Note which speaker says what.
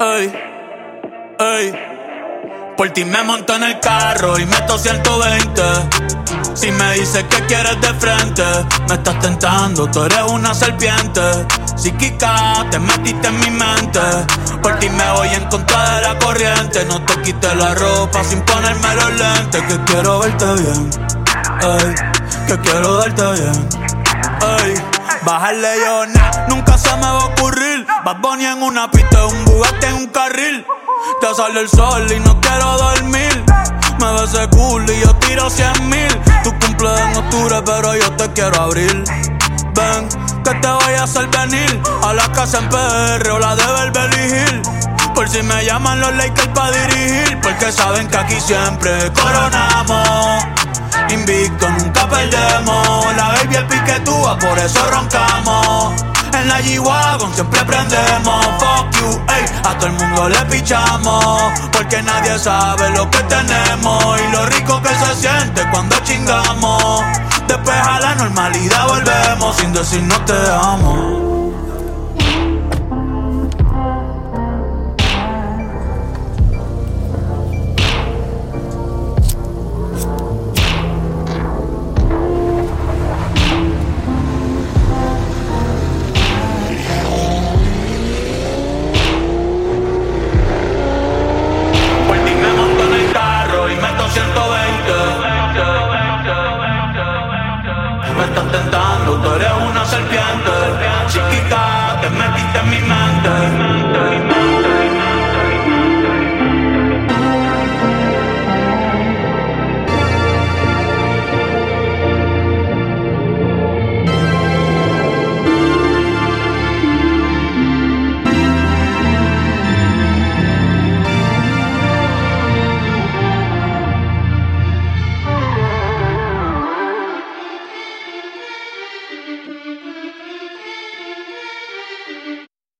Speaker 1: Ey, ey. Por ti me monto en el carro y meto 120. Si me dices que quieres de frente, me estás tentando, tú eres una serpiente. Psíquica, te metiste en mi mente. Por ti me voy en contra de la corriente. No te quites la ropa sin ponerme los lentes. Que quiero verte bien, ey, que quiero darte bien, ey. Bajarle yo, nunca se me va a ocurrir. Bad Bunny en una pista, un Bugatti en un carril. Te sale el sol y no quiero dormir. Me ves ese cool y yo tiro 100,000. Tu cumple en octubre pero yo te quiero abrir. Ven, que te voy a hacer venir a la casa en PR o la de Beverly Hills. Por si me llaman los Lakers pa' dirigir. Porque saben que aquí siempre coronamos. Invicto, nunca perdemos. La baby es piquetúa, por eso roncamos. En la G-Wagon siempre prendemos. Fuck you, ey, a todo el mundo le pichamos. Porque nadie sabe lo que tenemos y lo rico que se siente cuando chingamos. Después a la normalidad volvemos sin decir no te amo. Me estás tentando, tú eres una serpiente. Chiquita, te metiste en mi mente.